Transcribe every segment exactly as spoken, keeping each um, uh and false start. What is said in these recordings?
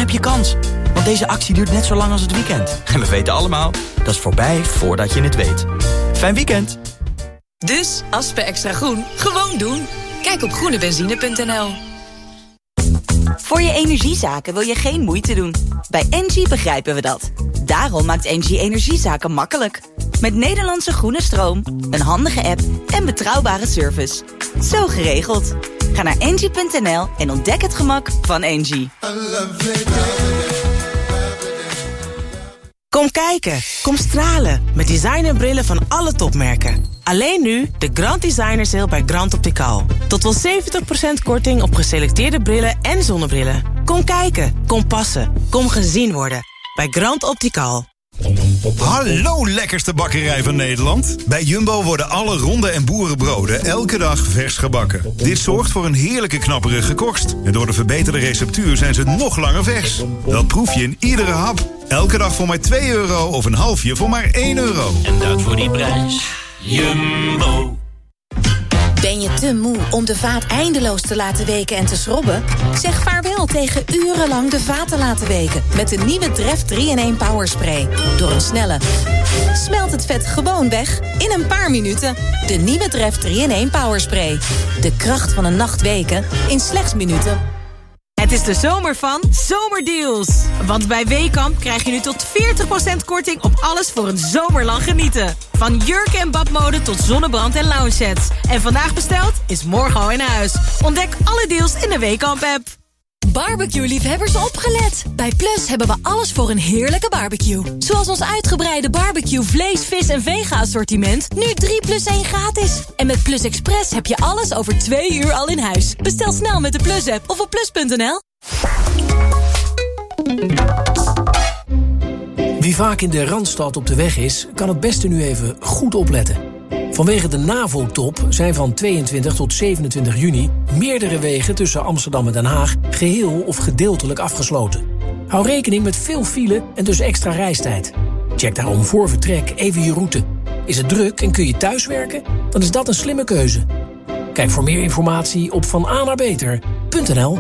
heb je kans. Want deze actie duurt net zo lang als het weekend. En we weten allemaal, dat is voorbij voordat je het weet. Fijn weekend. Dus, Aspen Extra Groen, gewoon doen. Kijk op groene benzine punt n l. Voor je energiezaken wil je geen moeite doen. Bij Engie begrijpen we dat. Daarom maakt Engie energiezaken makkelijk. Met Nederlandse groene stroom, een handige app en betrouwbare service. Zo geregeld. Ga naar engie punt n l en ontdek het gemak van Engie. Kom kijken, kom stralen met designerbrillen van alle topmerken. Alleen nu de Grand Designer Sale bij Grand Optical. Tot wel zeventig procent korting op geselecteerde brillen en zonnebrillen. Kom kijken, kom passen, kom gezien worden bij Grand Optical. Hallo lekkerste bakkerij van Nederland. Bij Jumbo worden alle ronde en boerenbroden elke dag vers gebakken. Dit zorgt voor een heerlijke knapperige korst. En door de verbeterde receptuur zijn ze nog langer vers. Dat proef je in iedere hap. Elke dag voor maar twee euro of een halfje voor maar één euro. En dat voor die prijs. Jumbo. Ben je te moe om de vaat eindeloos te laten weken en te schrobben? Zeg vaarwel tegen urenlang de vaat te laten weken met de nieuwe Dreft drie in één Power Spray. Door een snelle smelt het vet gewoon weg in een paar minuten. De nieuwe Dreft drie in één Power Spray. De kracht van een nacht weken in slechts minuten. Het is de zomer van Zomerdeals. Want bij Weekamp krijg je nu tot veertig procent korting op alles voor een zomerlang genieten. Van jurken en badmode tot zonnebrand en lounge-sets. En vandaag besteld is morgen al in huis. Ontdek alle deals in de Weekamp-app. Barbecue-liefhebbers opgelet. Bij Plus hebben we alles voor een heerlijke barbecue. Zoals ons uitgebreide barbecue vlees, vis en vega-assortiment. Nu drie plus één gratis. En met Plus Express heb je alles over twee uur al in huis. Bestel snel met de Plus-app of op plus punt n l. Wie vaak in de Randstad op de weg is, kan het beste nu even goed opletten. Vanwege de NAVO-top zijn van tweeëntwintig tot zevenentwintig juni... meerdere wegen tussen Amsterdam en Den Haag geheel of gedeeltelijk afgesloten. Hou rekening met veel file en dus extra reistijd. Check daarom voor vertrek even je route. Is het druk en kun je thuiswerken? Dan is dat een slimme keuze. Kijk voor meer informatie op van a naar beter punt n l.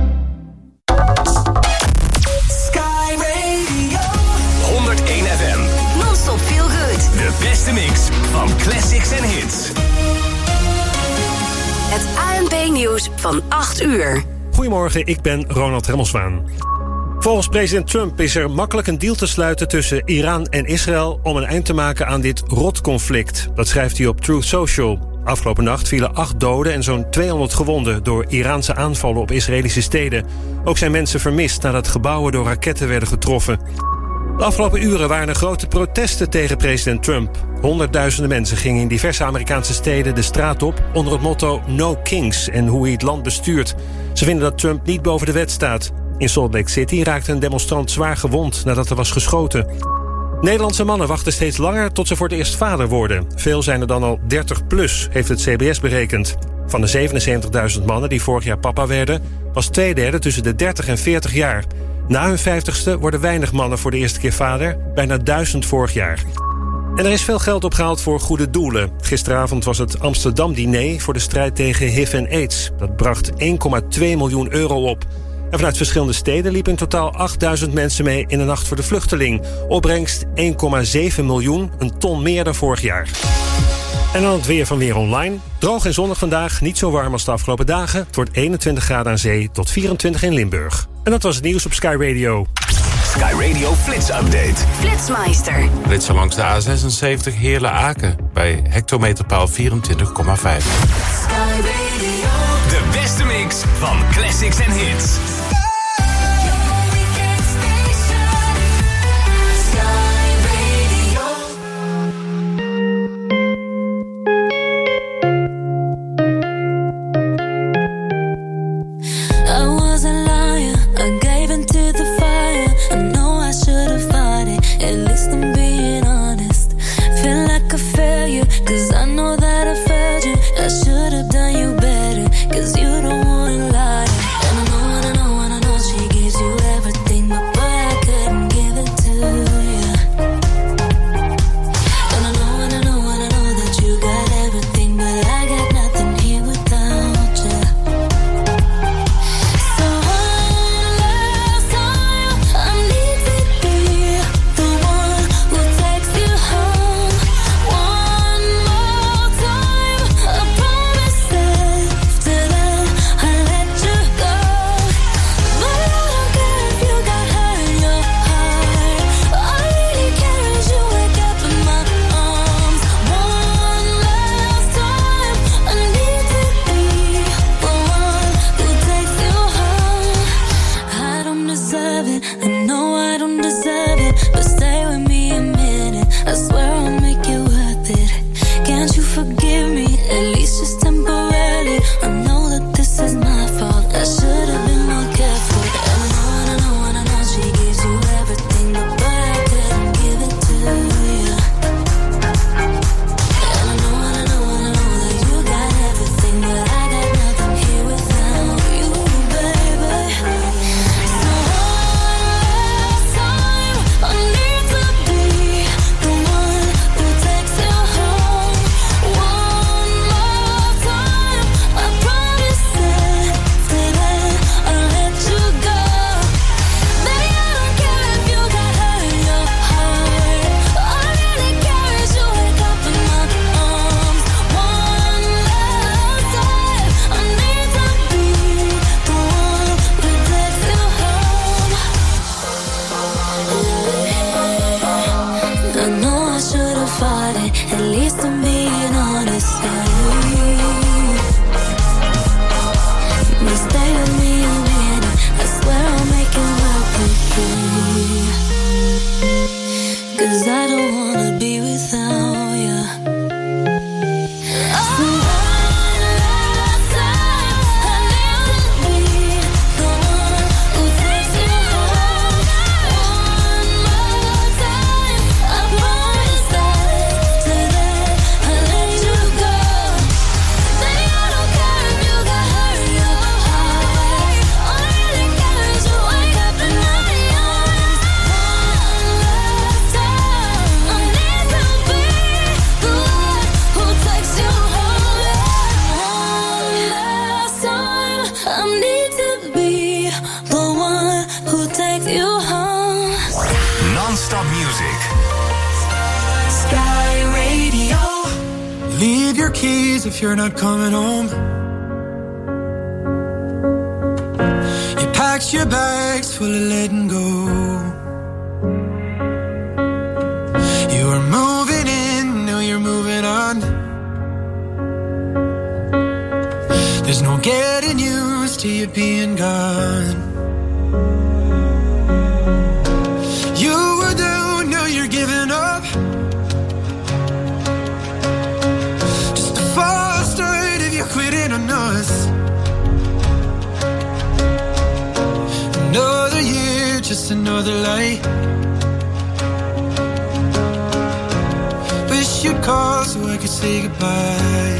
Sky Radio. honderdéén F M. Non-stop feel good. De beste mix van classics en hits. Het A N P-nieuws van acht uur. Goedemorgen, ik ben Ronald Remmelswaan. Volgens president Trump is er makkelijk een deal te sluiten tussen Iran en Israël om een eind te maken aan dit rotconflict. Dat schrijft hij op Truth Social. Afgelopen nacht vielen acht doden en zo'n tweehonderd gewonden door Iraanse aanvallen op Israëlische steden. Ook zijn mensen vermist nadat gebouwen door raketten werden getroffen. De afgelopen uren waren er grote protesten tegen president Trump. Honderdduizenden mensen gingen in diverse Amerikaanse steden de straat op onder het motto No Kings en hoe hij het land bestuurt. Ze vinden dat Trump niet boven de wet staat. In Salt Lake City raakte een demonstrant zwaar gewond nadat er was geschoten. Nederlandse mannen wachten steeds langer tot ze voor het eerst vader worden. Veel zijn er dan al dertig plus, heeft het C B S berekend. Van de zevenenzeventigduizend mannen die vorig jaar papa werden, was twee derde tussen de dertig en veertig jaar. Na hun vijftigste worden weinig mannen voor de eerste keer vader, bijna duizend vorig jaar. En er is veel geld opgehaald voor goede doelen. Gisteravond was het Amsterdam-diner voor de strijd tegen H I V en AIDS. Dat bracht één komma twee miljoen euro op. En vanuit verschillende steden liepen in totaal achtduizend mensen mee in de Nacht voor de Vluchteling. Opbrengst één komma zeven miljoen, een ton meer dan vorig jaar. En dan het weer van Weer Online. Droog en zonnig vandaag, niet zo warm als de afgelopen dagen. Het wordt eenentwintig graden aan zee tot vierentwintig in Limburg. En dat was het nieuws op Sky Radio. Sky Radio Flits Update. Flitsmeister. Flitsen langs de A zesenzeventig Heerlen-Aken bij hectometerpaal vierentwintig komma vijf. Sky Radio. De beste mix van classics en hits. I should have done you better, 'cause you don't wanna lie. And I know, and I know it. I know I don't deserve it, but stay with me a minute. I swear I'll make it worth it. Can't you forgive me, at least just temporarily? I know that this is my fault, I should have been more careful. And I know, and I know, and I know she gives you everything, but boy, I couldn't give it to you. And I know, and I know, and I know that you got everything, but I got nothing here without you, baby. So one last time, I need to be the one who takes you home. One more time, I promise that today I'll let you go. Baby, I don't care if you got hurt in your heart. All I really care is you wake up in my arms. One last time, I need to be the one who takes you home. I know I should have fought it, at least I'm being honest. But stay with me a minute, I swear I'll make it work with you. Cause I don't wanna be without you. So one last time, I need to be the one who takes you home. One more time, I promise that today I'll let you go. Baby, I don't care if you got hurt in your heart. All I really care is you wake up in my arms. One last time, I need to be the one who takes you home. One last time, I need to be the one who takes you home. Non-stop music. Sky Radio. Leave your keys if you're not coming home. You packed your bags full of letting go. You were moving in, now you're moving on. There's no getting used to you being gone. You were down, now you're giving up. Just a false start if you're quitting on us. Another year, just another lie. Wish you'd call so I could say goodbye.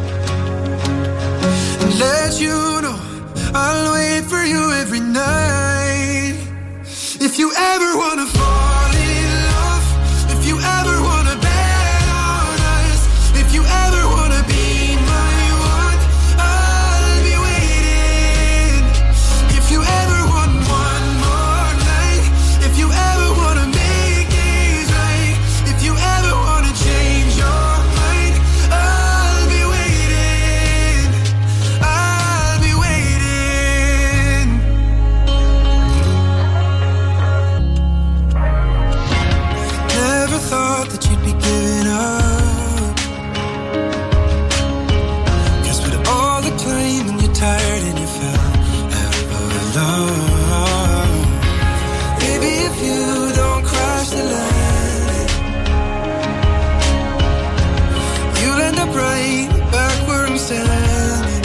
And let you know I'll wait for you every night. If you ever wanna fall in love, if you ever wanna bet on us, if you ever wanna be my one, I'll be waiting. If you ever want one more night, if you ever wanna make things right, if you ever wanna change your mind, I'll be waiting. I'll be waiting. Never thought that you'd be giving up. Cause with all the time when you're tired and you fell out of love, maybe if you don't crash the land, you'll end up right back where I'm standing.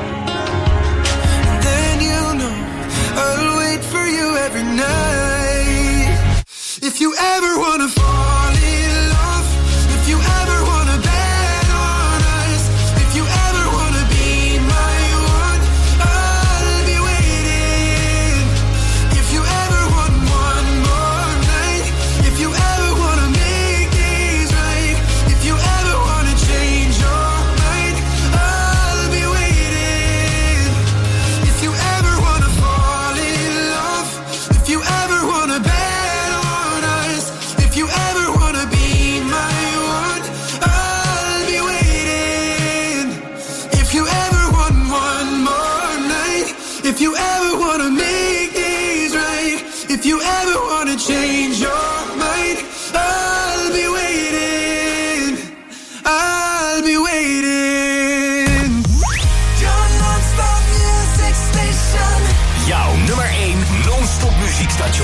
And then you'll know I'll wait for you every night. If you ever wanna fall in love, if you ever wanna bet on us, if you ever wanna be my one, I'll be waiting. If you ever want one more night, if you ever wanna make things right, if you ever wanna change your mind, I'll be waiting. If you ever wanna fall in love, if you ever wanna bet on us, if you ever wanna be my one, I'll be waiting. If you ever want one more night, if you ever wanna make things right, if you ever wanna change your mind, I'll be waiting. I'll be waiting. Your non-stop music station. Jouw nummer één non-stop muziekstation.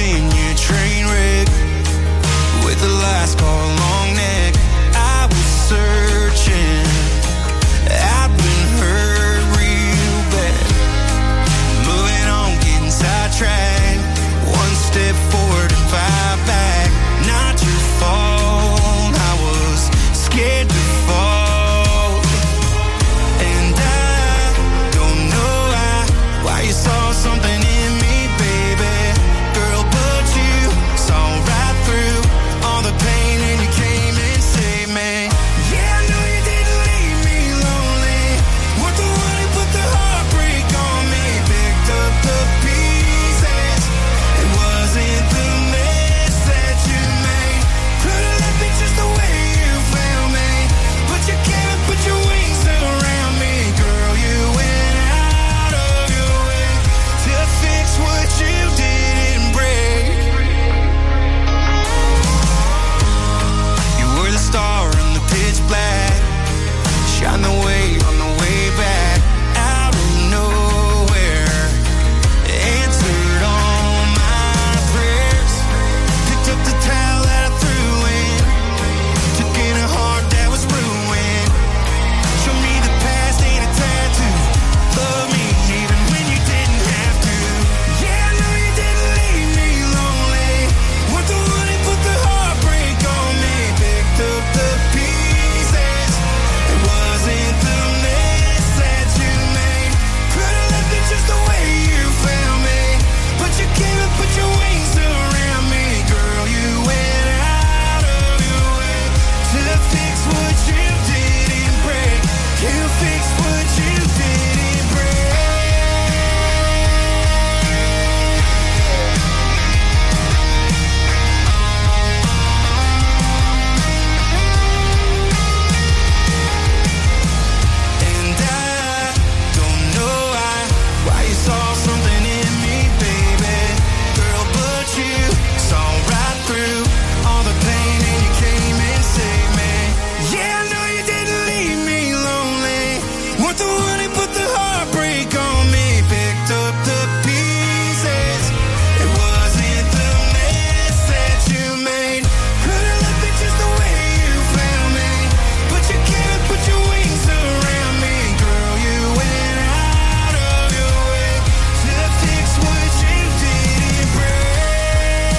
Virginia train wreck with the last call long neck. I was searching, I've been hurt real bad. Moving on, getting sidetracked. One step forward and five back. Not your fault, I was scared to fall. And I don't know why, why you saw something in me, baby. Girl, but you saw right through all the pain and you came and saved me. Yeah, I know you didn't leave me lonely. Weren't the one who put the heartbreak on me. Picked up the pieces. It wasn't the mess that you made. Could've left me just the way you found me. But you came and put your wings around me. Girl, you went out of your way to fix what you didn't break. You were the star in the pitch black. Shine the way on the way back. Out of nowhere, answered all my prayers. Picked up the towel that I threw in. Took in a heart that was ruined. Show me the past ain't a tattoo. Love me even when you didn't have to. Yeah, I know you didn't leave me lonely. Weren't the one who put the heartbreak on me. Picked up the pieces. It wasn't the mess that you made. Could've left it just the way you found me. But you came and put your wings around me. Girl, you went out of your way to fix what you didn't break. You fixed what you didn't break. And I don't know why, why you saw something in me, baby. Girl, but you saw right through all the pain and you came and saved me. Yeah, I know you didn't leave me lonely. Weren't the one who put the heartbreak on me. Picked up the pieces. It wasn't the mess that you made. Could've left it just the way you found me. But you came and put your wings around me. Girl, you went out of your way to fix what you didn't break.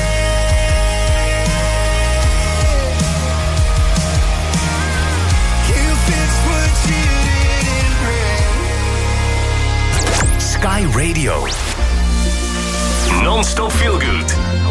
You fixed what you didn't break. Sky Radio. Non-stop feel good.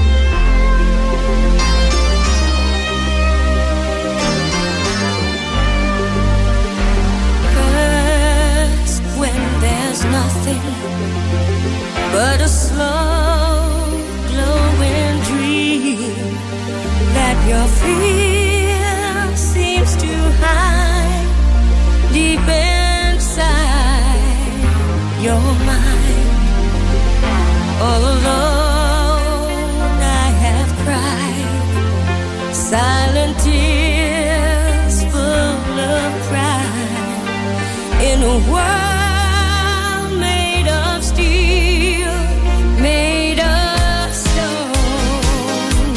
First, when there's nothing but a slow glowing dream that your fear seems to hide deep inside your mind. All alone I have cried silent tears full of pride in a world made of steel, made of stone.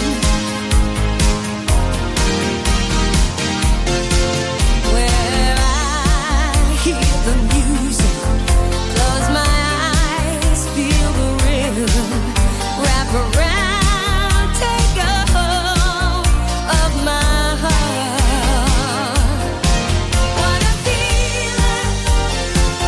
Where I hear the music, close my eyes, feel the rhythm, wrap around, take a hold of my heart. What a feeling.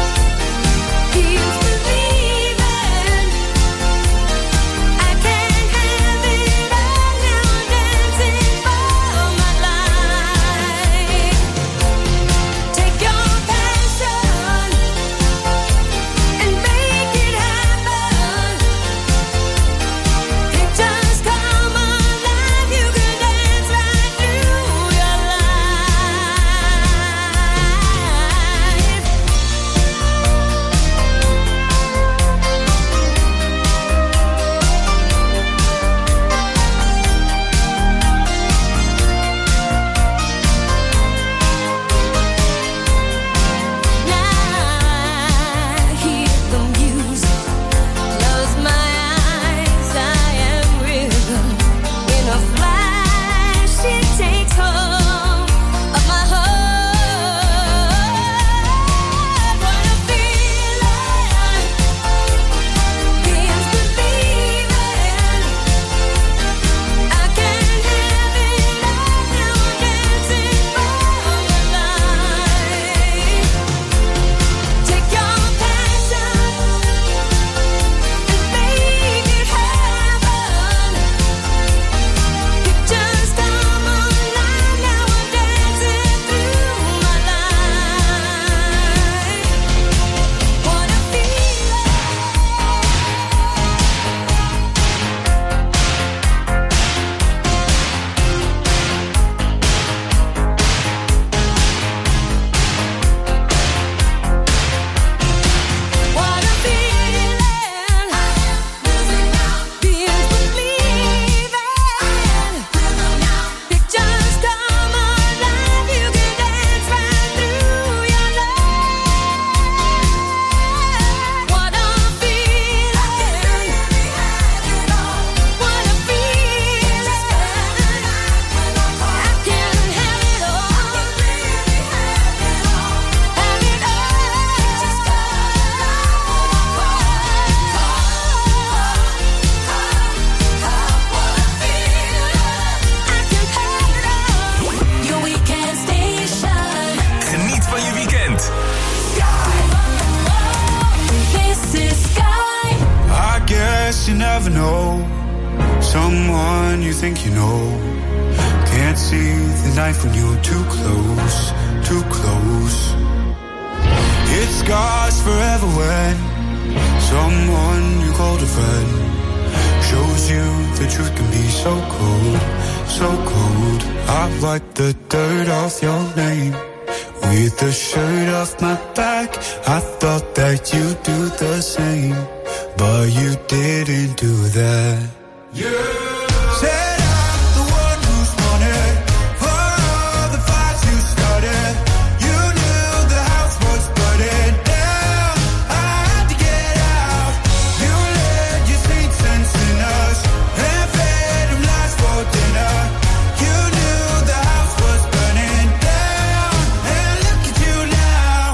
guess you never know someone you think you know. Can't see the knife when you're too close, too close. It scars forever when someone you called a friend shows you the truth can be so cold, so cold. I wipe the dirt off your name with the shirt off my back. I thought that you'd do the same, but you didn't do that. Yeah. Said I'm the one who's wanted for all the fights you started. You knew the house was burning down. I had to get out. You led your sweet sense in us and fed them lies for dinner. You knew the house was burning down, and look at you now.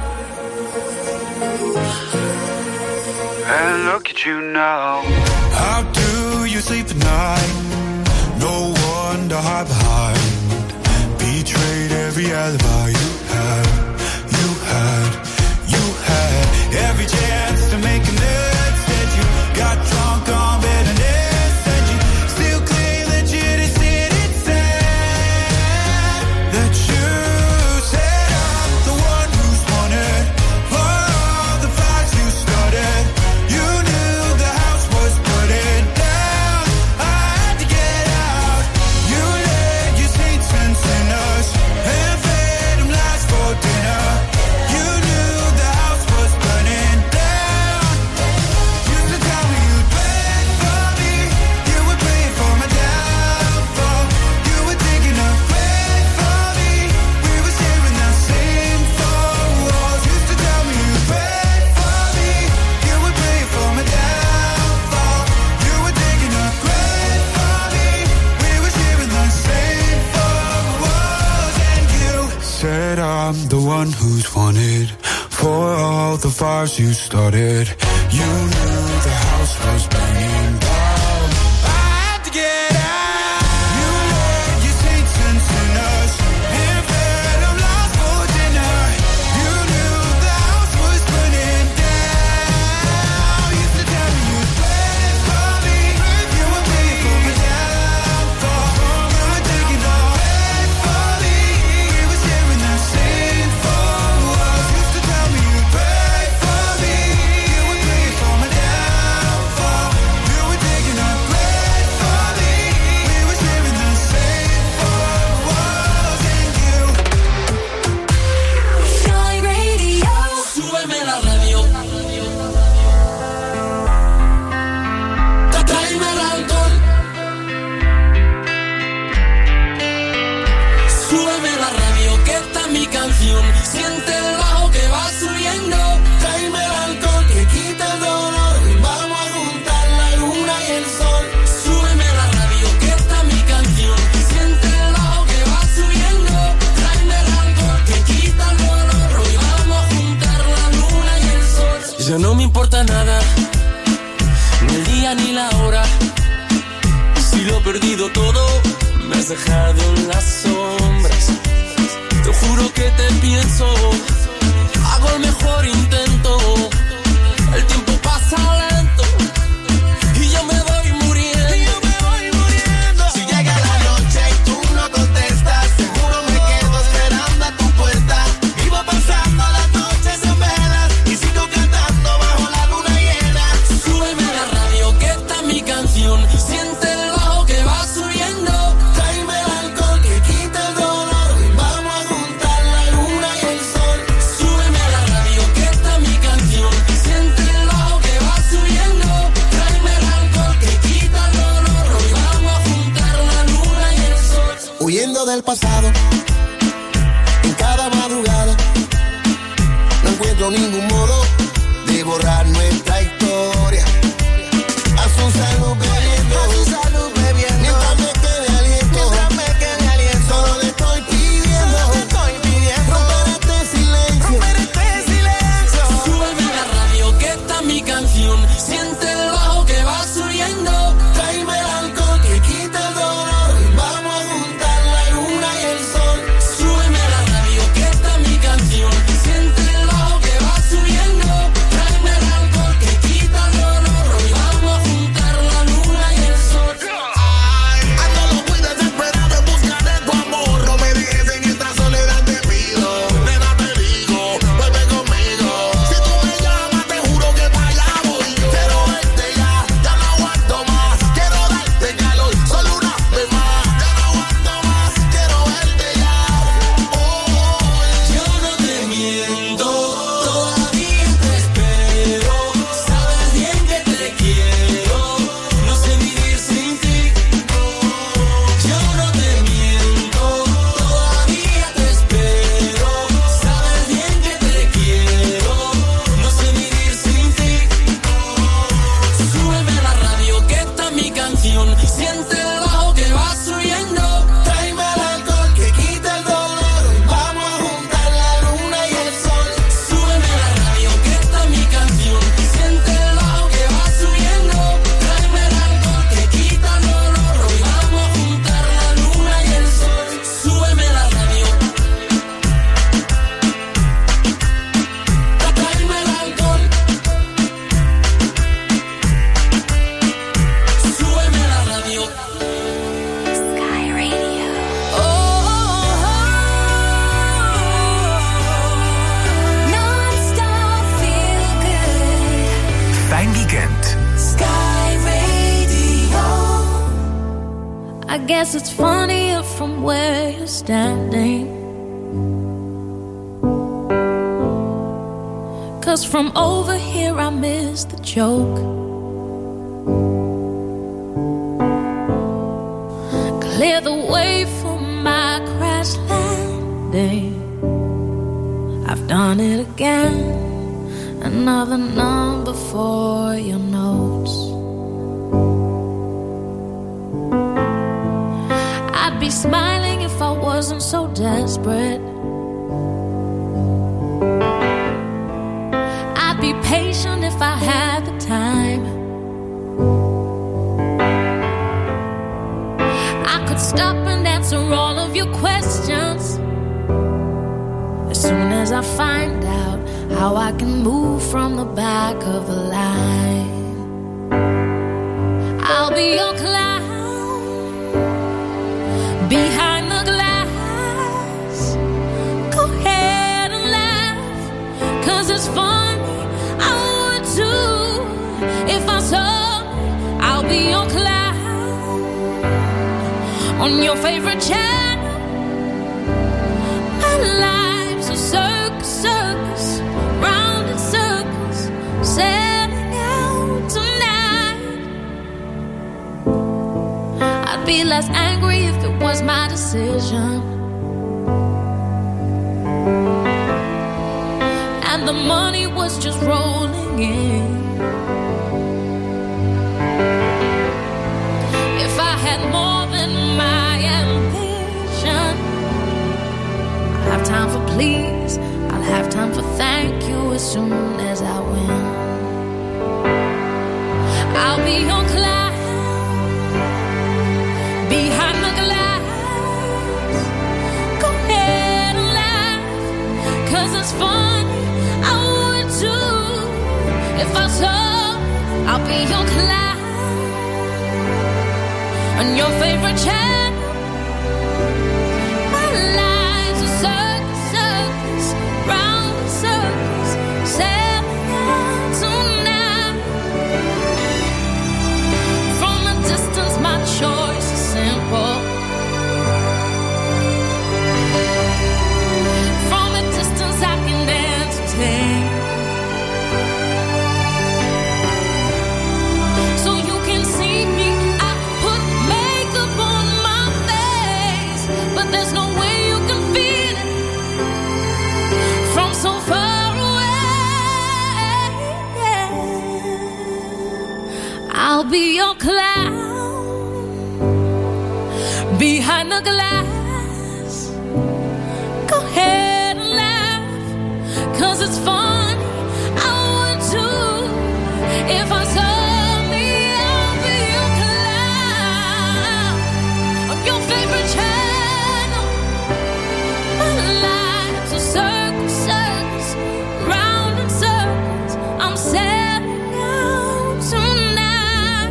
And look at you now. How do you sleep at night? No one to hide behind. Betrayed every alibi you had, you had, you had. Every chance to make amends, said you got drunk on bitterness, said you still claim that you didn't see it, said that you said I'm the one who's wanted for all the fights you started. You knew the house was burning down. I had to get out. You led your sweet sense in us and fed them lies for dinner. You knew the house was burning down. Used to tell me you'd pray for me. You would pray for my downfall. You were digging a grave for me. We were sharing the same four walls. Used to tell me you'd pray for me. You would pray for my downfall. You were digging a grave for me. We were sharing the same four walls. And you said I'm the one who's wanted for all the fires you started. You knew the house was burning down. I had to get out. You led your sweet sense in us and fed them lies for dinner. You knew the house was burning down. Used to tell me you'd pray for me. You would pray for my downfall. You were taking a way for me. We were sharing the same four walls. Used to tell me you'd pray for me. You would pray for my downfall. You were taking a grave for me. We were sharing the same four walls. And you Joy Radio. Súbeme la radio. Tráeme el alcohol. Súbeme la radio, que esta es mi canción. Siente el bajo que va subiendo. Tráeme el alcohol que quita el dolor. Y vamos a juntar la luna y el sol. Súbeme la radio, que esta es mi canción. Siente el bajo que va subiendo. Tráeme el alcohol que quita el dolor. Hoy vamos a juntar la luna y el sol. Ya no me importa nada, ni el día ni la hora. Si lo he perdido todo, me has dejado en las sombras. Te juro que te pienso, hago el mejor intento. El tiempo pasa lento y yo me voy muriendo. Y yo me voy muriendo. Si llega la noche y tú no contestas, seguro me quedo esperando a tu puerta. Vivo pasando las noches en velas y sigo cantando bajo la luna llena. Súbeme la radio, que esta es mi canción. Siente el bajo que va subiendo. Tráeme el alcohol que quita el dolor. Y vamos a juntar la luna y el sol. Súbeme la radio, que esta es mi canción. I guess it's funnier from where you're standing. 'Cause from over here I miss the joke. Clear the way for my crash landing. I've done it again. Another number for your notes. I'd be smiling if I wasn't so desperate. I'd be patient if I had the time. I could stop and answer all of your questions as soon as I find out how I can move from the back of the line. I'll be your clown behind the glass. Go ahead and laugh, 'cause it's funny, I would too. If I saw, I'll be your clown on your favorite channel. My life's a circus, circus, round in circles, setting out tonight. I'd be less angry if it was my decision, and the money was just rolling in. If I had more than my ambition, I'll have time for please, I'll have time for thank you as soon as I win. I'll be your clown behind the glass. Go ahead and laugh, 'cause it's funny, I would too. If I saw, I'll be your clown on your favorite channel. My life's a circus, circus, round in circles, sailing out tonight. From a distance, my choice is simple. From a distance, I can entertain. So you can see me, I put makeup on my face, but there's no way you can feel it from so far away. I'll be your clown behind the glass. Go ahead and laugh, 'cause it's fun, I would too. If I saw me, I'll be your clown on your favorite channel. My life's a circus, circus, round in circles, I'm setting out tonight.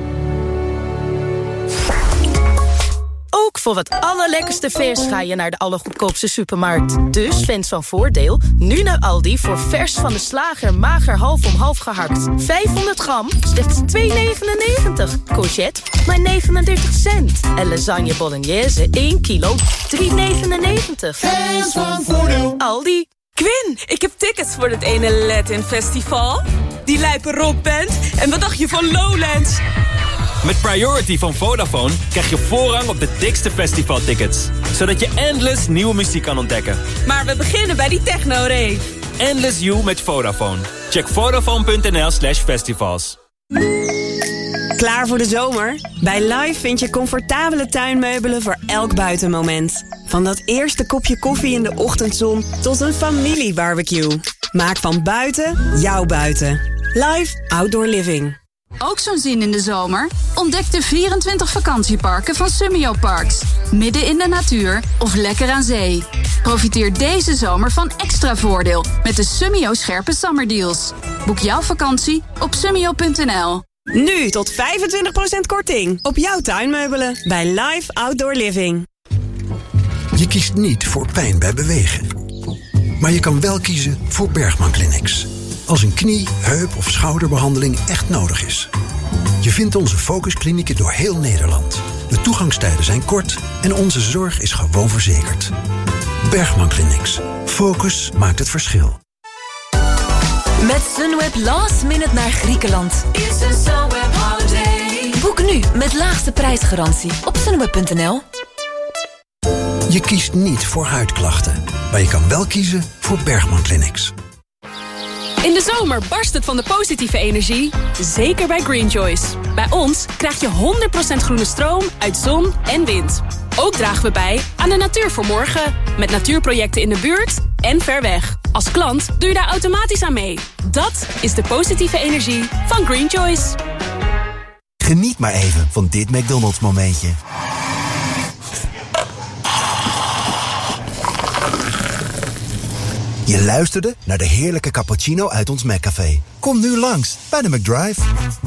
Ook voor het allerlekkerste vers ga je naar de allergoedkoopste supermarkt. Dus fans van Voordeel, nu naar Aldi voor vers van de slager mager half om half gehakt. vijfhonderd gram, slechts twee negenennegentig. Courgette, maar negenendertig cent. En lasagne bolognese, één kilo, drie negenennegentig. Fans van Voordeel. Aldi. Quinn, ik heb tickets voor het ene Latin Festival, die lijpe rockband en wat dacht je van Lowlands? Met Priority van Vodafone krijg je voorrang op de dikste festivaltickets, zodat je endless nieuwe muziek kan ontdekken. Maar we beginnen bij die techno-rave. Endless You met Vodafone. Check vodafone.nl slash festivals. Klaar voor de zomer? Bij Live vind je comfortabele tuinmeubelen voor elk buitenmoment. Van dat eerste kopje koffie in de ochtendzon tot een familiebarbecue. Maak van buiten jouw buiten. Live Outdoor Living. Ook zo'n zin in de zomer? Ontdek de vierentwintig vakantieparken van Summio Parks. Midden in de natuur of lekker aan zee. Profiteer deze zomer van extra voordeel met de Summio scherpe zomerdeals. Boek jouw vakantie op summio punt n l. Nu tot vijfentwintig procent korting op jouw tuinmeubelen bij Live Outdoor Living. Je kiest niet voor pijn bij bewegen. Maar je kan wel kiezen voor Bergman Clinics. Als een knie, heup of schouderbehandeling echt nodig is. Je vindt onze focusklinieken door heel Nederland. De toegangstijden zijn kort en onze zorg is gewoon verzekerd. Bergman Clinics. Focus maakt het verschil. Met Sunweb last minute naar Griekenland. Boek nu met laagste prijsgarantie op sunweb punt n l. Je kiest niet voor huidklachten, maar je kan wel kiezen voor Bergman Clinics. In de zomer barst het van de positieve energie, zeker bij Green Choice. Bij ons krijg je honderd procent groene stroom uit zon en wind. Ook dragen we bij aan de natuur voor morgen, met natuurprojecten in de buurt en ver weg. Als klant doe je daar automatisch aan mee. Dat is de positieve energie van Green Choice. Geniet maar even van dit McDonald's momentje. Je luisterde naar de heerlijke cappuccino uit ons McCafé. Kom nu langs bij de McDrive.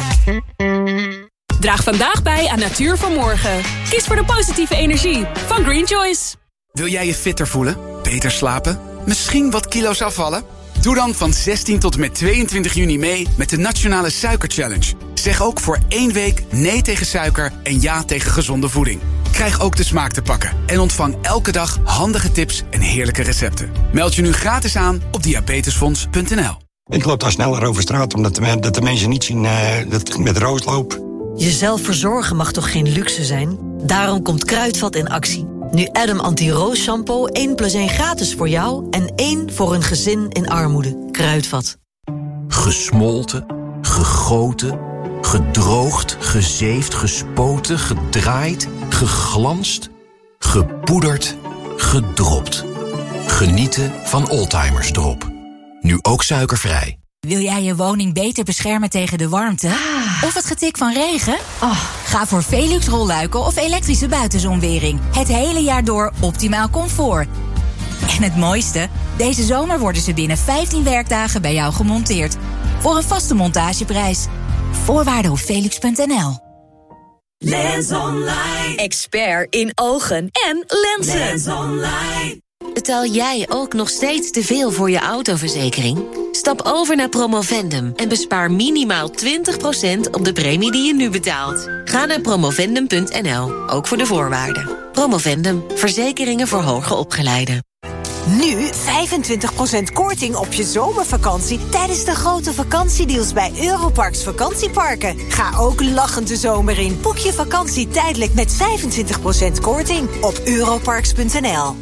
Draag vandaag bij aan natuur voor morgen. Kies voor de positieve energie van Green Choice. Wil jij je fitter voelen? Beter slapen? Misschien wat kilo's afvallen? Doe dan van zestien tot en met tweeëntwintig juni mee met de Nationale Suiker Challenge. Zeg ook voor één week nee tegen suiker en ja tegen gezonde voeding. Krijg ook de smaak te pakken en ontvang elke dag handige tips en heerlijke recepten. Meld je nu gratis aan op diabetesfonds punt n l. Ik loop daar sneller over straat omdat de, dat de mensen niet zien uh, dat ik met roos loop. Jezelf verzorgen mag toch geen luxe zijn? Daarom komt Kruidvat in actie. Nu Adam Anti-Roos Shampoo één plus één gratis voor jou en één voor een gezin in armoede. Kruidvat. Gesmolten, gegoten, gedroogd, gezeefd, gespoten, gedraaid, geglanst, gepoederd, gedropt. Genieten van Oldtimers Drop. Nu ook suikervrij. Wil jij je woning beter beschermen tegen de warmte? Ah. Of het getik van regen? Oh. Ga voor Velux rolluiken of elektrische buitenzonwering. Het hele jaar door optimaal comfort. En het mooiste? Deze zomer worden ze binnen vijftien werkdagen bij jou gemonteerd. Voor een vaste montageprijs. Voorwaarden op velux punt n l. Lens Online. Expert in ogen en lenzen. Lens Online. Betaal jij ook nog steeds te veel voor je autoverzekering? Stap over naar Promovendum en bespaar minimaal twintig procent op de premie die je nu betaalt. Ga naar promovendum punt n l, ook voor de voorwaarden. Promovendum, verzekeringen voor hoger opgeleiden. Nu vijfentwintig procent korting op je zomervakantie tijdens de grote vakantiedeals bij Europarks vakantieparken. Ga ook lachend de zomer in. Boek je vakantie tijdelijk met vijfentwintig procent korting op europarks punt n l.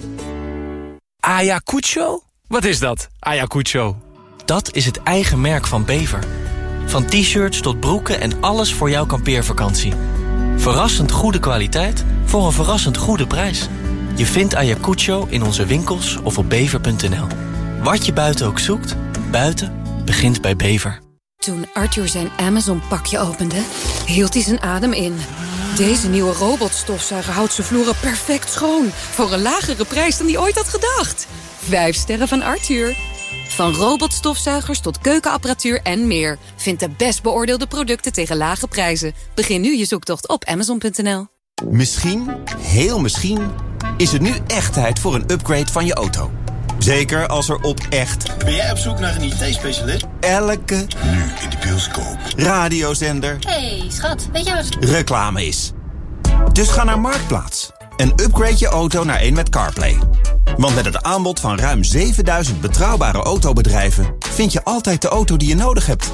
Ayacucho? Wat is dat, Ayacucho? Dat is het eigen merk van Bever. Van t-shirts tot broeken en alles voor jouw kampeervakantie. Verrassend goede kwaliteit voor een verrassend goede prijs. Je vindt Ayacucho in onze winkels of op bever punt n l. Wat je buiten ook zoekt, buiten begint bij Bever. Toen Arthur zijn Amazon-pakje opende, hield hij zijn adem in. Deze nieuwe robotstofzuiger houdt zijn vloeren perfect schoon. Voor een lagere prijs dan hij ooit had gedacht. Vijf sterren van Arthur. Van robotstofzuigers tot keukenapparatuur en meer. Vind de best beoordeelde producten tegen lage prijzen. Begin nu je zoektocht op amazon punt n l. Misschien, heel misschien, is het nu echt tijd voor een upgrade van je auto. Zeker als er op echt... Ben jij op zoek naar een I T-specialist? Elke... Nu in de bioscoop. Radiozender... Hey, schat, weet je wat... reclame is. Dus ga naar Marktplaats en upgrade je auto naar een met CarPlay. Want met het aanbod van ruim zevenduizend betrouwbare autobedrijven... vind je altijd de auto die je nodig hebt.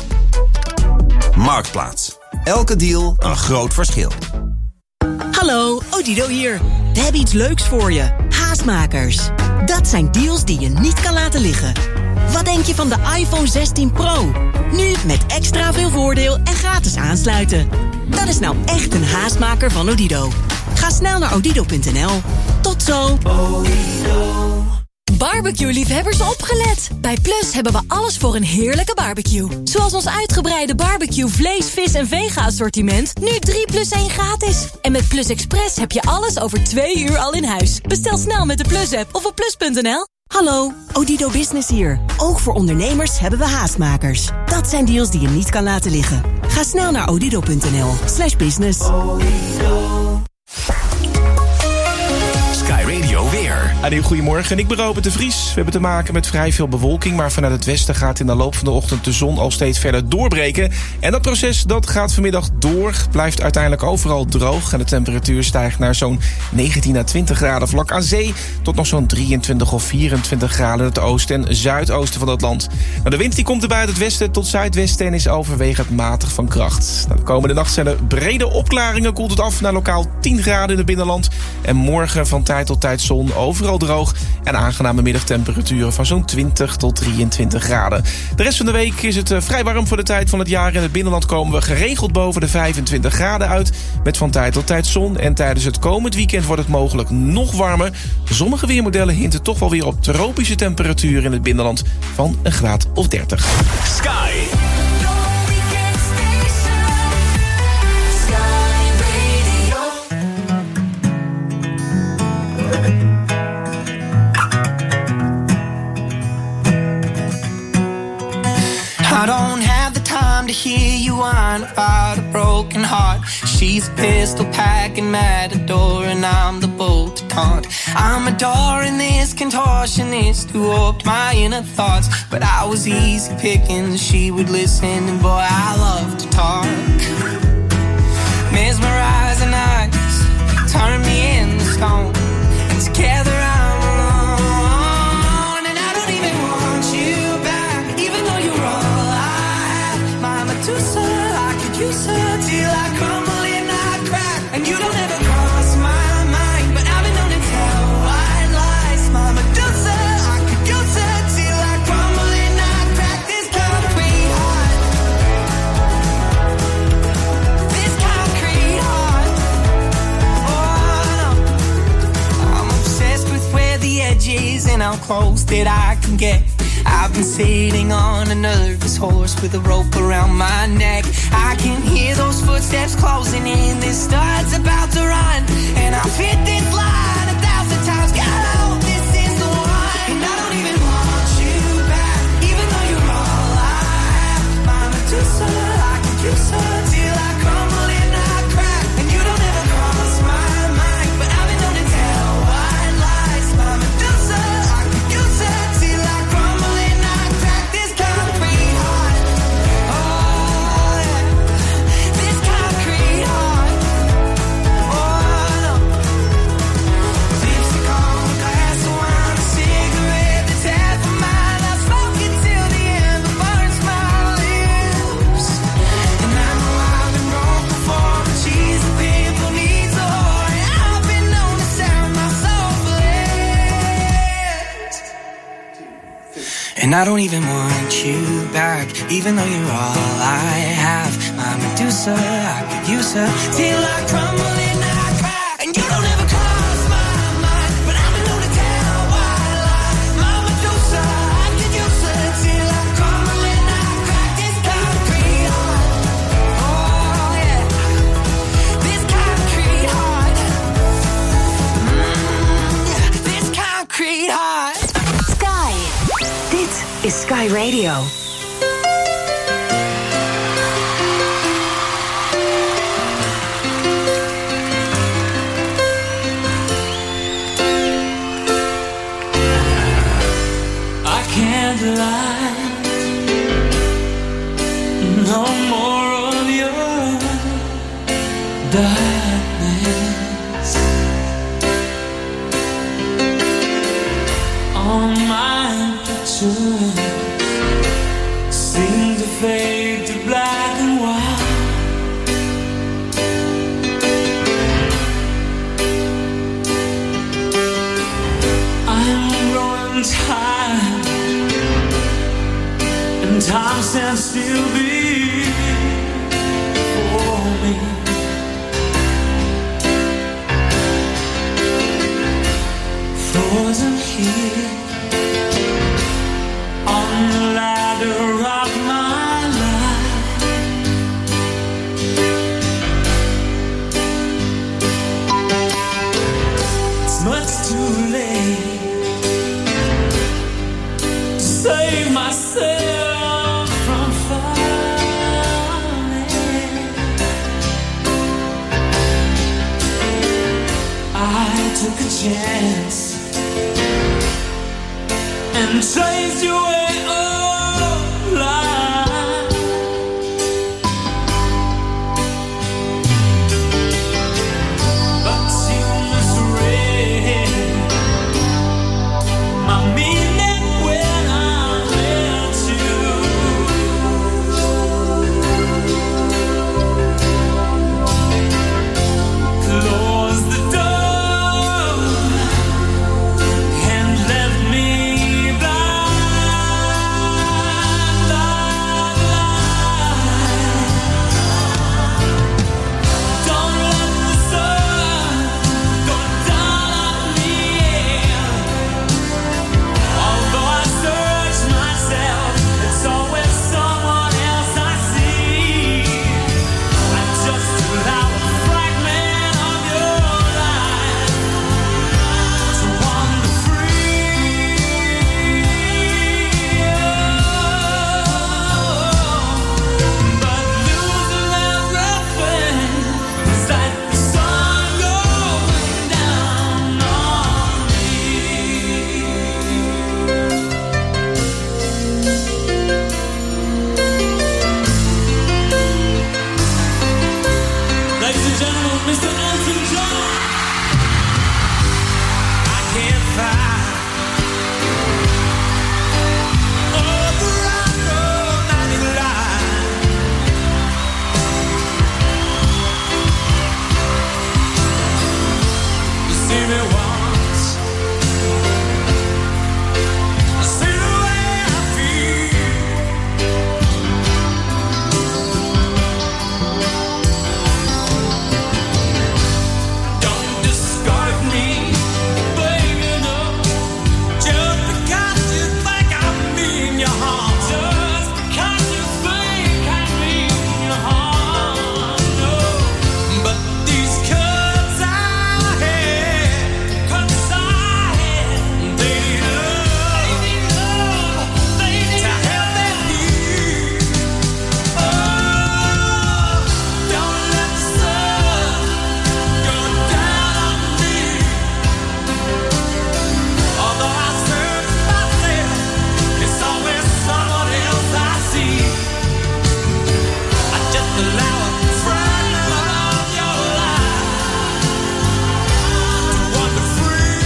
Marktplaats. Elke deal een groot verschil. Hallo, Odido hier. We hebben iets leuks voor je. Haastmakers. Dat zijn deals die je niet kan laten liggen. Wat denk je van de iPhone zestien Pro? Nu met extra veel voordeel en gratis aansluiten. Dat is nou echt een haastmaker van Odido. Ga snel naar odido punt n l. Tot zo. Odido. Barbecue-liefhebbers opgelet! Bij Plus hebben we alles voor een heerlijke barbecue. Zoals ons uitgebreide barbecue vlees, vis en vega-assortiment. Nu drie plus één gratis. En met Plus Express heb je alles over twee uur al in huis. Bestel snel met de Plus-app of op plus punt n l. Hallo, Odido Business hier. Ook voor ondernemers hebben we haastmakers. Dat zijn deals die je niet kan laten liggen. Ga snel naar odido punt n l slash business. Sky Radio weer. Een heel goedemorgen. Ik ben Robert de Vries. We hebben te maken met vrij veel bewolking, maar vanuit het westen gaat in de loop van de ochtend de zon al steeds verder doorbreken. En dat proces dat gaat vanmiddag door, blijft uiteindelijk overal droog. En de temperatuur stijgt naar zo'n negentien à twintig graden vlak aan zee, tot nog zo'n drieëntwintig of vierentwintig graden in het oosten en zuidoosten van het land. Nou, de wind die komt erbij uit het westen tot zuidwesten en is overwegend matig van kracht. Nou, de komende nacht zijn er brede opklaringen, koelt het af naar lokaal tien graden in het binnenland. En morgen van tijd tot tijd zon, overal droog en aangename middagtemperaturen van zo'n twintig tot drieëntwintig graden. De rest van de week is het vrij warm voor de tijd van het jaar. In het binnenland komen we geregeld boven de vijfentwintig graden uit, met van tijd tot tijd zon. En tijdens het komend weekend wordt het mogelijk nog warmer. Sommige weermodellen hinten toch wel weer op tropische temperaturen in het binnenland van een graad of dertig. Sky. I don't have the time to hear you whine about a broken heart. She's a pistol packing matador and I'm the bull to taunt. I'm adoring this contortionist who warped my inner thoughts. But I was easy picking, she would listen and boy I love to talk. Mesmerizing eyes turn me into stone, and together I'm alone. And I don't even want you back, even though you're all I could use her till I crumble and I crack. And you don't ever cross my mind, but I've been known to tell white lies. My Medusa, I could use her till I crumble and I crack. This concrete heart, this concrete heart. Oh no, I'm obsessed with where the edge is and how close that I can get. I've been sitting on a nervous horse with a rope around my neck. I can hear those footsteps closing in. This start's about to run, and I've hit this line a thousand times. God, I hope this is the one. And I don't even want you back, even though you're all I have. My Medusa, I could use her till I crumble and I crack. And you don't ever cross my mind, but I've been known to tell white lies. My Medusa, I could use her till I crumble. And I don't even want you back, even though you're all I have. My Medusa, I could use her till I crumble and I crack. And you don't ever cross my mind, but I've been known to tell white lies. My Medusa, I could use her till I crumble and I crack. This concrete heart, oh yeah, this concrete heart, mm, yeah, this concrete heart. Dit is Sky Radio. I can't lie, no more of your darkness on my picture. Seem to fade to black and white. I'm growing tired, and time stands still before me. Frozen here on the ladder of my life. It's much too late to save myself from falling. I took a chance and chase you away all life. But you misread my meaning when I let you. Close the door and left me blind, blind, blind. Don't let the sun go down on me. Although I search myself, it's always someone else I see. I just allow a fragment of your life to wander free. But losing everything is like the sun going down on me. Ladies and gentlemen, Mister Elton John. I can't find all the romantic line. You see me once, I see the way I feel. Don't discard me, baby, no. Just because you think I mean you harm. Just because you think I mean you harm, no. But these cuts I had, cuts I had, they need love, they need love, they need to help them heal. Oh, don't let the sun go down on me. Although I search myself, it's always someone else I see. I just allow a fragment of your life to wander free.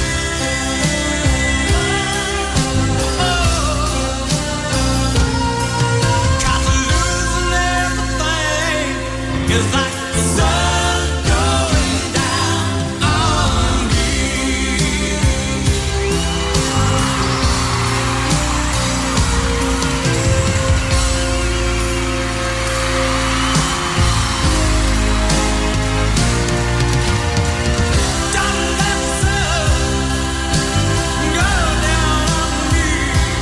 Cause losing everything is like the sun going down on me. Don't let the sun go down on me.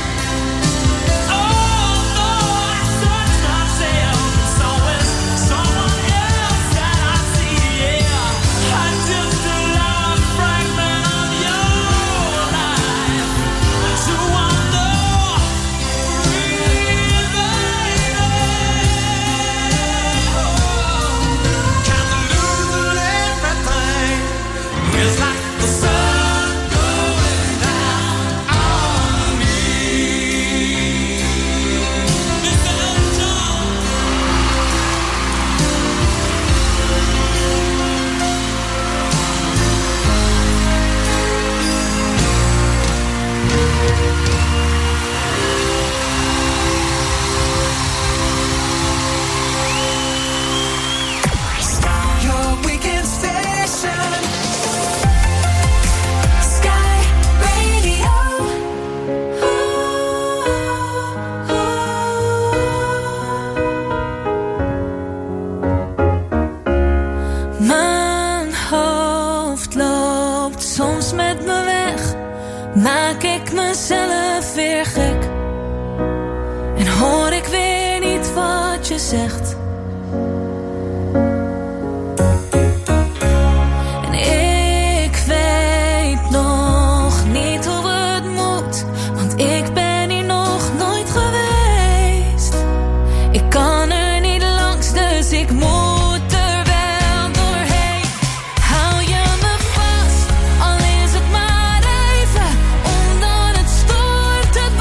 Although I search myself, it's always someone else that I see. Yeah, I just allow a fragment of your life to wander free, baby. Cause losing everything is like the sun going down on me. Mister Elton John. Your weekend station, Sky Radio. Mijn hoofd loopt soms met me weg. Maak ik mezelf weer gek. En hoor ik weer niet wat je zegt. En ik weet nog niet hoe het moet. Want ik ben hier nog nooit geweest. Ik kan er niet langs, dus ik moet er wel doorheen. Hou je me vast, al is het maar even. Omdat het stoort, het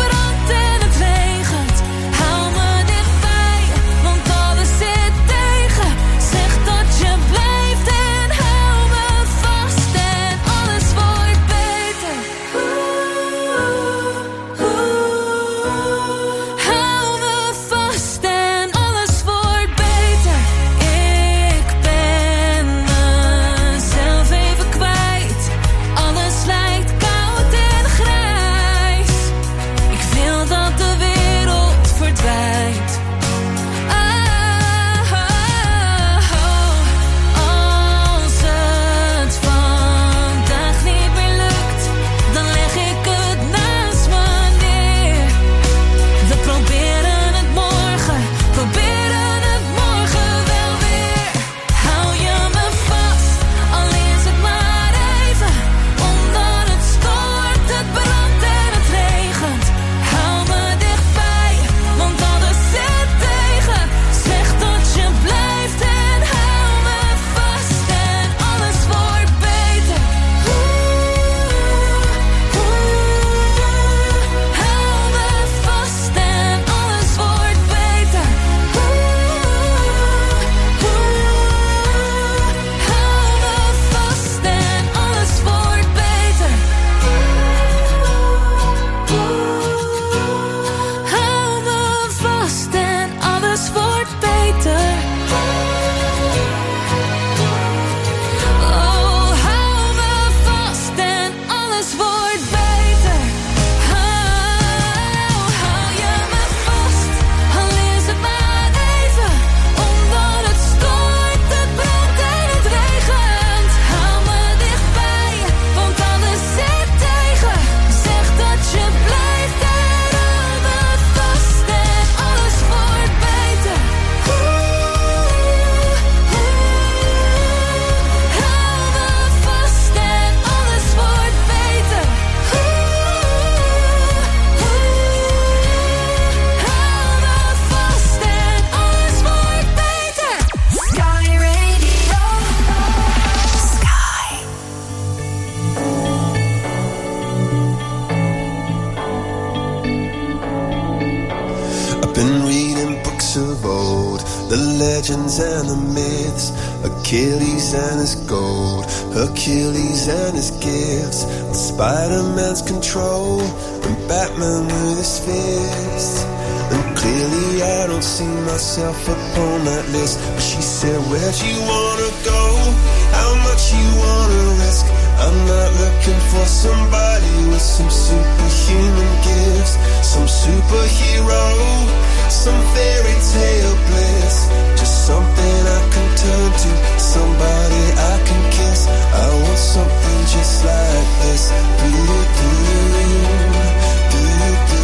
of old, the legends and the myths, Achilles and his gold, Hercules and his gifts, Spider-Man's control, and Batman with his fists. And clearly I don't see myself upon that list. But she said, where'd you wanna go? How much you wanna risk? I'm not looking for somebody with some superhuman gifts, some superhero, some fairy tale bliss. Just something I can turn to, somebody I can kiss. I want something just like this. Do-do-do, do-do-do.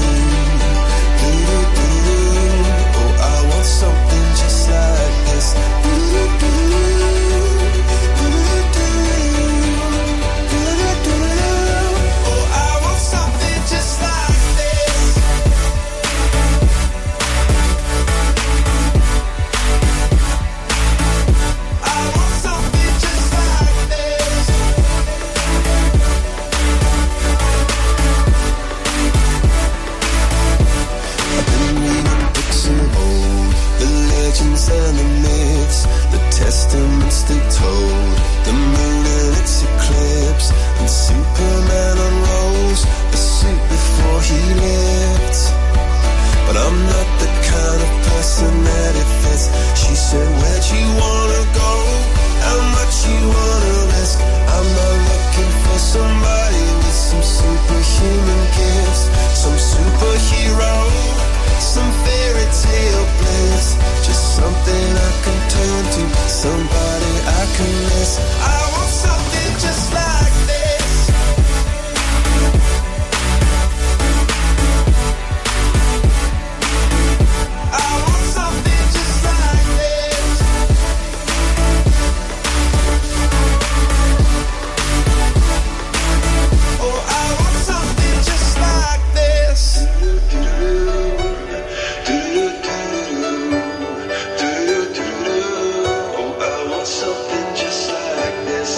Oh, I want something just like this. Oh, I want something just like this. I want something just like this. I've been reading books of old, the legends and the myths, the testaments they told, the moon and its eclipse, and Superman unrolls a suit before he lived. But I'm not the kind of person that it fits. She said, where'd you wanna go? How much you wanna risk? I'm not looking for somebody with some superhuman gifts, some superhero, some fairy tale bliss. Just something I can turn to, somebody I can miss. I want something just like this. I want something just like this. Oh, I want something just like this. Oh, I want something just like this.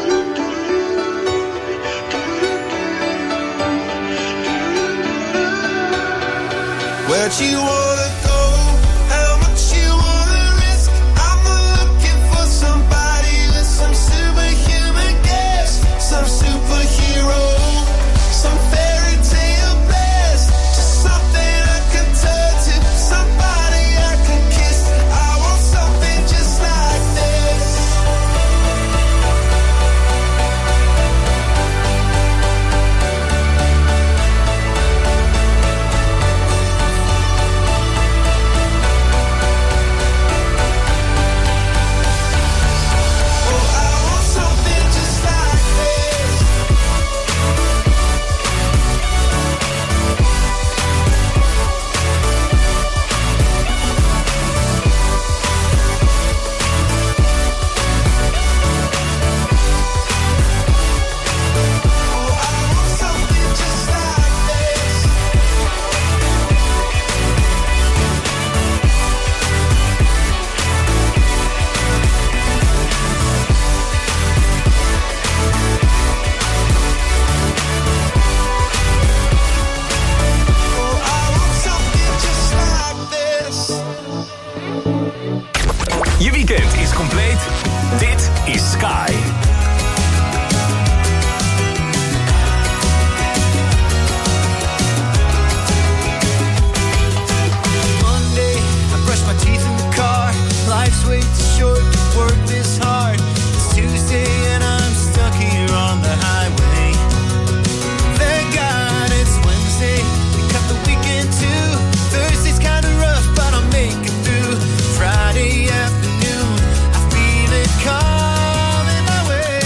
Where'd you wanna go? How much you wanna risk? I'm not looking for somebody with some superhuman gifts, some superhero, some fairy tale bliss. Just something I can turn to, somebody I can kiss. I want something just like this. Oh, I want something just like this. Oh, I want something just like this. Oh, I want something just like this. Je weekend is compleet. Dit is Sky. Monday, I brush my teeth in the car. Life's way too short to work this hard. It's Tuesday and I'm stuck here on the highway. Thank God it's Wednesday. We cut the weekend too. Thursday's kinda rough, but I'll make it through. Friday afternoon, I feel it coming my way.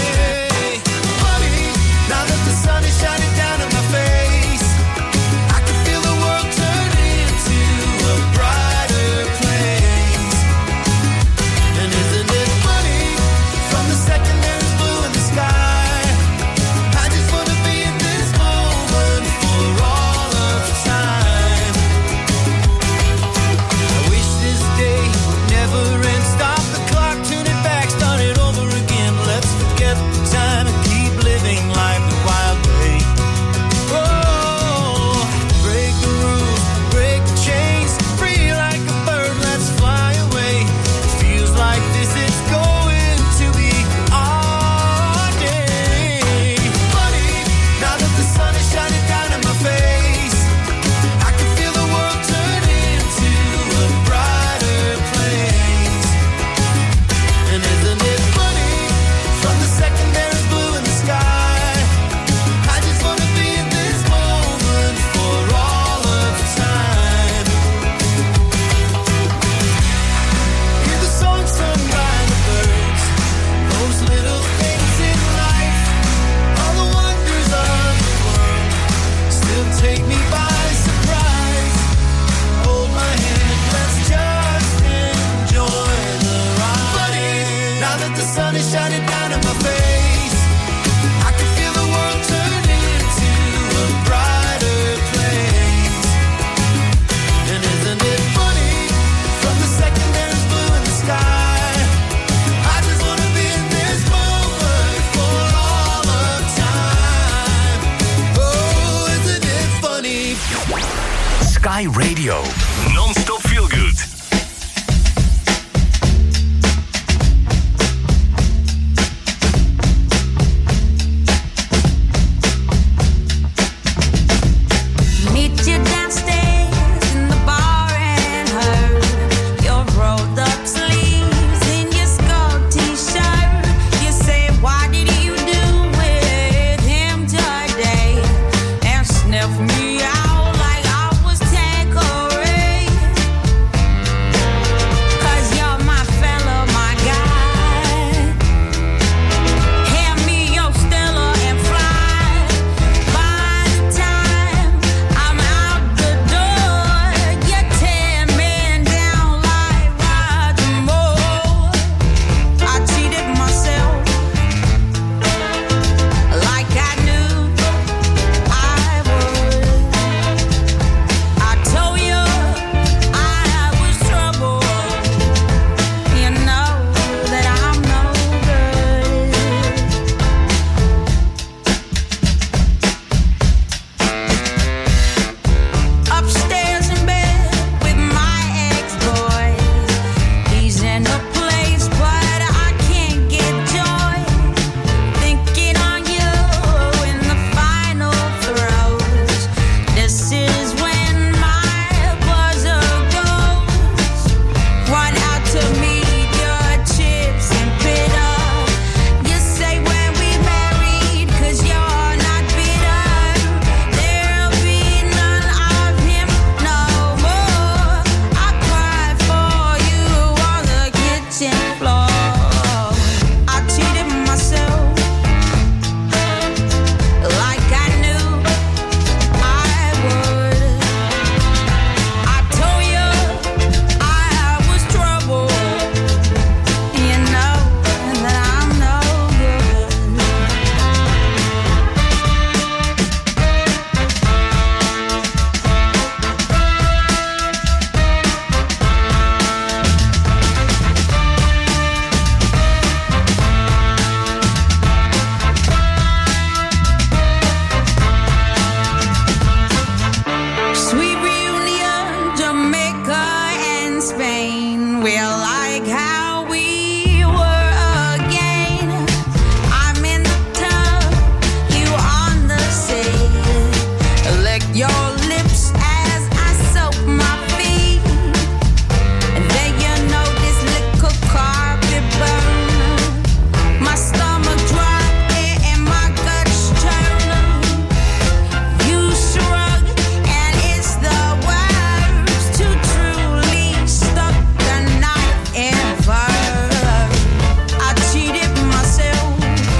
Yeah, like how we were again. I'm in the tub, you on the sea. Lick your lips as I soak my feet. And then you know this little carpet burn. My stomach drop and my guts turn. You shrug and it's the words to truly stuck the knife ever. I cheated myself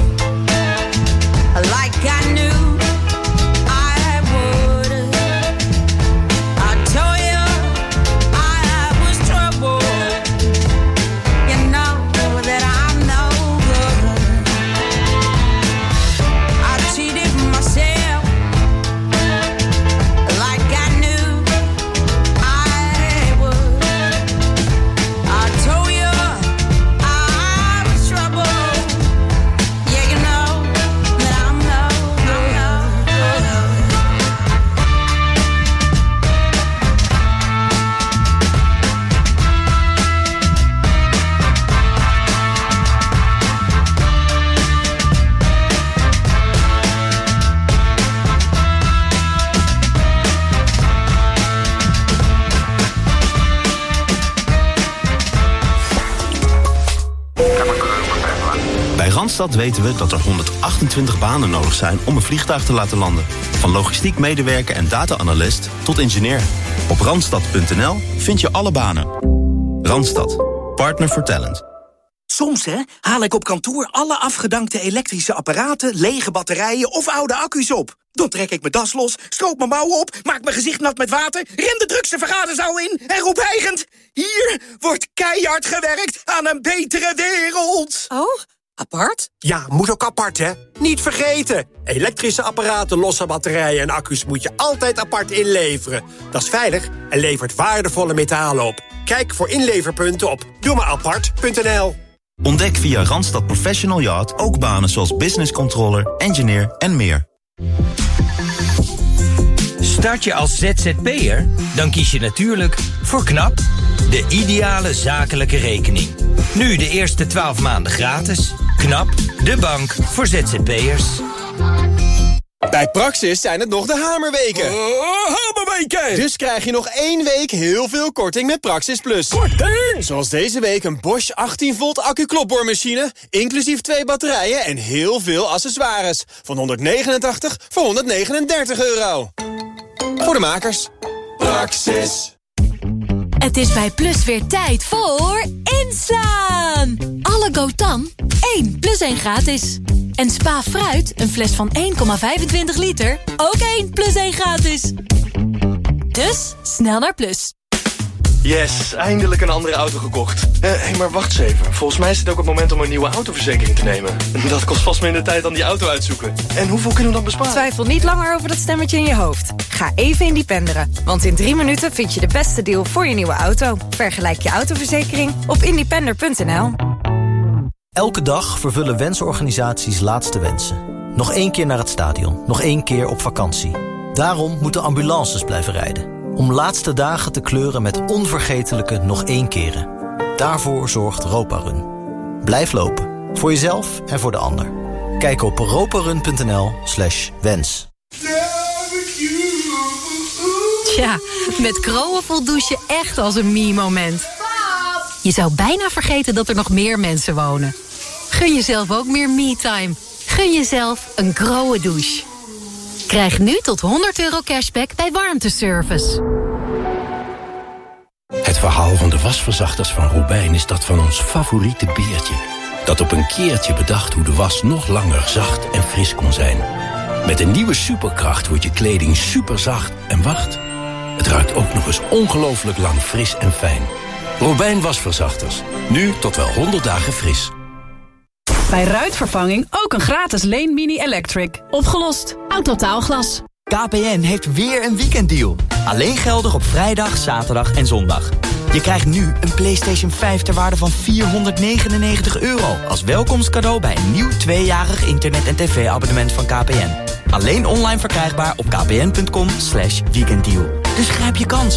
like I knew I would. I told you I was trouble. You know that I'm no good. I cheated myself like I knew I would. I told you I was trouble. Yeah, you know that I'm no good. Bij Randstad weten we dat er honderdachtentwintig banen nodig zijn om een vliegtuig te laten landen. Van logistiek medewerker en data-analyst tot ingenieur. Op randstad punt n l vind je alle banen. Randstad, partner for talent. Soms hè, haal ik op kantoor alle afgedankte elektrische apparaten, lege batterijen of oude accu's op. Dan trek ik mijn das los, stroop mijn mouwen op, maak mijn gezicht nat met water, ren de drukste vergaderzaal in en roep hijgend: hier wordt keihard gewerkt aan een betere wereld. Oh, apart? Ja, moet ook apart, hè? Niet vergeten. Elektrische apparaten, losse batterijen en accu's moet je altijd apart inleveren. Dat is veilig en levert waardevolle metalen op. Kijk voor inleverpunten op doe maar apart punt n l. Ontdek via Randstad Professional Yacht ook banen zoals business controller, engineer en meer. Start je als Z Z P'er? Dan kies je natuurlijk voor KNAP, de ideale zakelijke rekening. Nu de eerste twaalf maanden gratis. KNAP, de bank voor Z Z P'ers. Bij Praxis zijn het nog de hamerweken. Uh, hamerweken! Dus krijg je nog één week heel veel korting met Praxis Plus. Korting! Zoals deze week een Bosch achttien volt accu-klopboormachine, inclusief twee batterijen en heel veel accessoires. Van honderdnegenentachtig voor honderdnegenendertig euro. Voor de makers. Praxis. Het is bij Plus weer tijd voor inslaan. Alle Gotan, één plus één gratis. En Spa Fruit, een fles van één komma vijfentwintig liter, ook één plus één gratis. Dus, snel naar Plus. Yes, eindelijk een andere auto gekocht. Hé, uh, hey, maar wacht eens even. Volgens mij is het ook het moment om een nieuwe autoverzekering te nemen. Dat kost vast minder tijd dan die auto uitzoeken. En hoeveel kunnen we dan besparen? Twijfel niet langer over dat stemmetje in je hoofd. Ga even independeren, want in drie minuten vind je de beste deal voor je nieuwe auto. Vergelijk je autoverzekering op independer punt n l. Elke dag vervullen wensorganisaties laatste wensen. Nog één keer naar het stadion, nog één keer op vakantie. Daarom moeten ambulances blijven rijden. Om laatste dagen te kleuren met onvergetelijke nog één keren. Daarvoor zorgt Roparun. Blijf lopen, voor jezelf en voor de ander. Kijk op roparun punt n l slash wens. Tja, met Kroon voelt douchen echt als een me-moment. Je zou bijna vergeten dat er nog meer mensen wonen. Gun jezelf ook meer me-time. Gun jezelf een Kroon douche. Krijg nu tot honderd euro cashback bij warmteservice. Het verhaal van de wasverzachters van Robijn is dat van ons favoriete beertje. Dat op een keertje bedacht hoe de was nog langer zacht en fris kon zijn. Met een nieuwe superkracht wordt je kleding superzacht en wacht. Het ruikt ook nog eens ongelooflijk lang fris en fijn. Robijn wasverzachters. Nu tot wel honderd dagen fris. Bij ruitvervanging ook een gratis Leen Mini Electric. Opgelost. Autotaalglas. K P N heeft weer een weekenddeal. Alleen geldig op vrijdag, zaterdag en zondag. Je krijgt nu een PlayStation vijf ter waarde van vierhonderdnegenennegentig euro... als welkomstcadeau bij een nieuw tweejarig internet- en tv-abonnement van K P N. Alleen online verkrijgbaar op kpn punt com slash weekenddeal. Dus grijp je kans.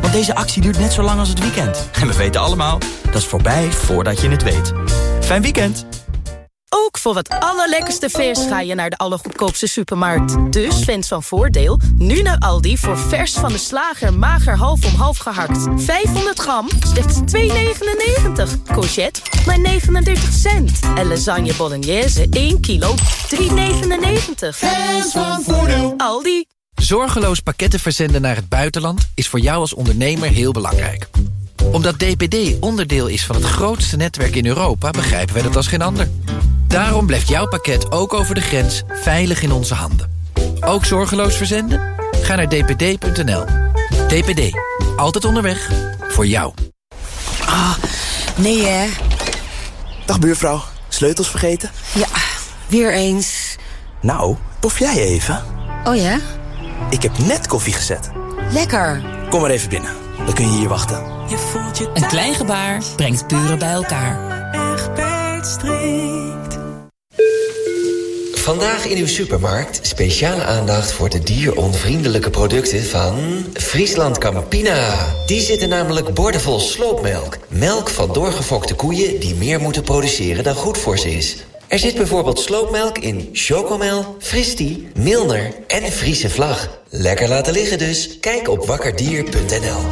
Want deze actie duurt net zo lang als het weekend. En we weten allemaal, dat is voorbij voordat je het weet. Fijn weekend! Ook voor het allerlekkerste vers ga je naar de allergoedkoopste supermarkt. Dus fans van Voordeel, nu naar Aldi voor vers van de slager mager half om half gehakt. vijfhonderd gram, slechts twee negenennegentig. Courgette, maar negenendertig cent. En lasagne bolognese, één kilo, drie negenennegentig. Fans van Voordeel. Aldi. Zorgeloos pakketten verzenden naar het buitenland is voor jou als ondernemer heel belangrijk. Omdat D P D onderdeel is van het grootste netwerk in Europa, begrijpen wij dat als geen ander. Daarom blijft jouw pakket ook over de grens veilig in onze handen. Ook zorgeloos verzenden? Ga naar d p d punt n l. D P D. Altijd onderweg. Voor jou. Ah, nee hè. Dag buurvrouw. Sleutels vergeten? Ja, weer eens. Nou, pof jij even? Oh ja? Ik heb net koffie gezet. Lekker. Kom maar even binnen. Dan kun je hier wachten. Je voelt je Een klein gebaar brengt buren bij elkaar. Egberts strikt. Vandaag in uw supermarkt speciale aandacht voor de dieronvriendelijke producten van Friesland Campina. Die zitten namelijk boordevol sloopmelk. Melk van doorgefokte koeien die meer moeten produceren dan goed voor ze is. Er zit bijvoorbeeld sloopmelk in Chocomel, Fristi, Milner en Friese Vlag. Lekker laten liggen dus. Kijk op wakkerdier punt n l.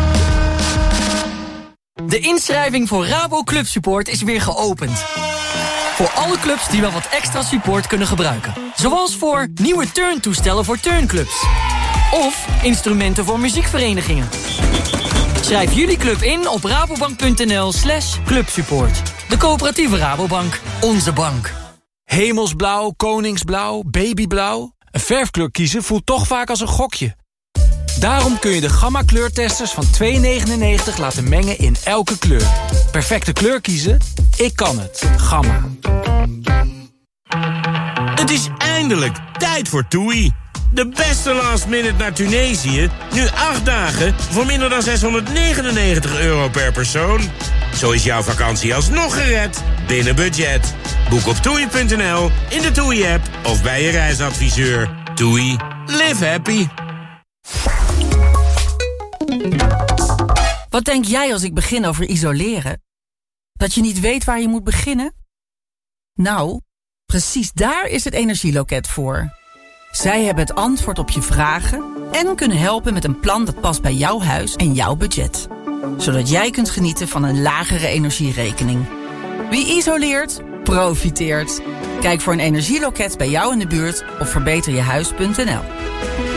De inschrijving voor Rabo Club Support is weer geopend. Voor alle clubs die wel wat extra support kunnen gebruiken. Zoals voor nieuwe turntoestellen voor turnclubs. Of instrumenten voor muziekverenigingen. Schrijf jullie club in op rabobank punt n l slash clubsupport. De coöperatieve Rabobank. Onze bank. Hemelsblauw, koningsblauw, babyblauw. Een verfkleur kiezen voelt toch vaak als een gokje. Daarom kun je de Gamma kleurtesters van twee negenennegentig laten mengen in elke kleur. Perfecte kleur kiezen? Ik kan het. Gamma. Het is eindelijk tijd voor TUI. De beste last minute naar Tunesië. Nu acht dagen voor minder dan zeshonderdnegenennegentig euro per persoon. Zo is jouw vakantie alsnog gered. Binnen budget. Boek op toei punt n l, in de TUI-app of bij je reisadviseur. TUI. Live happy. Wat denk jij als ik begin over isoleren? Dat je niet weet waar je moet beginnen? Nou, precies daar is het Energieloket voor. Zij hebben het antwoord op je vragen en kunnen helpen met een plan dat past bij jouw huis en jouw budget. Zodat jij kunt genieten van een lagere energierekening. Wie isoleert, profiteert. Kijk voor een energieloket bij jou in de buurt op verbeter je huis punt n l.